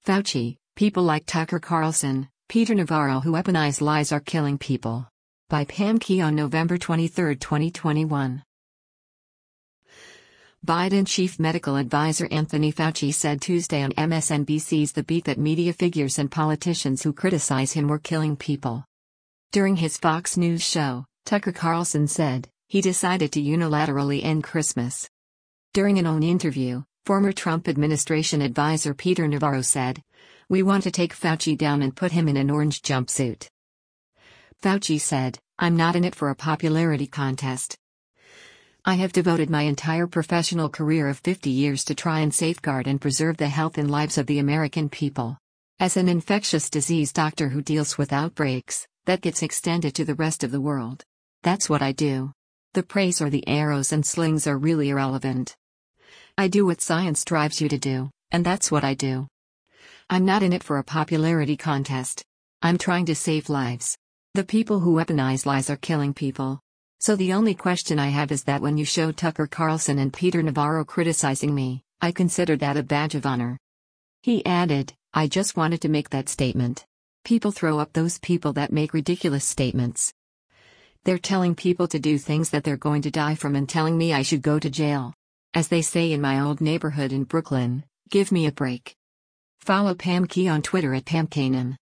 Fauci, people like Tucker Carlson, Peter Navarro who weaponize lies are killing people. By Pam Key on November 23, 2021. Biden chief medical advisor Anthony Fauci said Tuesday on MSNBC's The Beat that media figures and politicians who criticize him were killing people. During his Fox News show, Tucker Carlson said he decided to unilaterally end Christmas. During an own interview, former Trump administration advisor Peter Navarro said, "We want to take Fauci down and put him in an orange jumpsuit." Fauci said, "I'm not in it for a popularity contest. I have devoted my entire professional career of 50 years to try and safeguard and preserve the health and lives of the American people. As an infectious disease doctor who deals with outbreaks that gets extended to the rest of the world. That's what I do. The praise or the arrows and slings are really irrelevant. I do what science drives you to do, and that's what I do. I'm not in it for a popularity contest. I'm trying to save lives. The people who weaponize lies are killing people. So the only question I have is that when you show Tucker Carlson and Peter Navarro criticizing me, I consider that a badge of honor." He added, "I just wanted to make that statement. People throw up those people that make ridiculous statements. They're telling people to do things that they're going to die from and telling me I should go to jail. As they say in my old neighborhood in Brooklyn, give me a break." Follow Pam Key on Twitter at PamKanan.